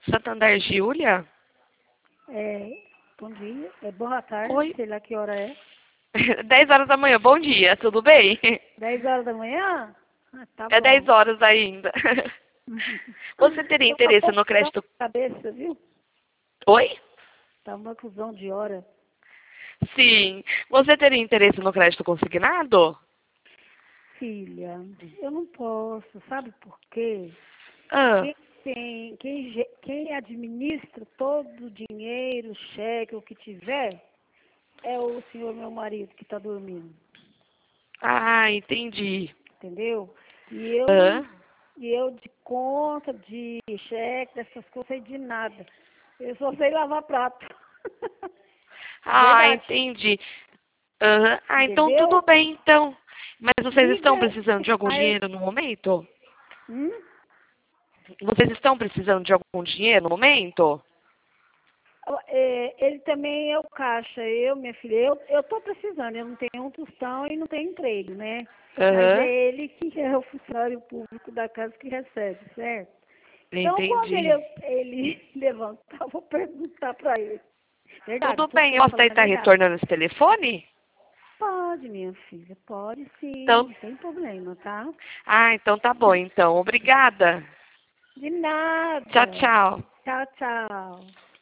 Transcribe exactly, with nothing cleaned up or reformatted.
Santander, Júlia? É, bom dia, é boa tarde, Oi. sei lá que hora é. dez horas da manhã, bom dia, tudo bem? dez horas da manhã? Ah, tá É dez bom. horas ainda. Você teria Tem uma interesse no confusão crédito... na cabeça, viu? Oi? Tá uma confusão de hora. Sim. Você teria interesse no crédito consignado? Filha, eu não posso, sabe por quê? Ah. Quem tem, quem, ge- quem administra todo o dinheiro, cheque, o que tiver, é o senhor meu marido que está dormindo, Ah, entendi. entendeu? E eu não, Hã? e eu de conta, de cheque, dessas coisas, sei de nada. Eu só sei lavar prato. Ah, Verdade, entendi. Aham. Ah, então tudo entendeu? bem, então. Mas vocês estão Liga, precisando de algum mas, dinheiro no momento? hum? Vocês estão precisando de algum dinheiro no momento? É, ele também é o caixa. Eu, minha filha, eu, eu tô precisando. Eu não tenho um tostão e não tenho emprego, né? Mas é Aham. ele que é o funcionário público da casa que recebe, certo? Então, quando ele, Entendi. ele levantar, eu vou perguntar para ele. Verdade, Tudo tô bem, eu posso falando a estar verdade. retornando esse telefone? Pode, minha filha, pode sim, Então, não tem problema, tá? ah, então tá bom, então. Obrigada. De Tchau, nada. tchau. Tchau, tchau.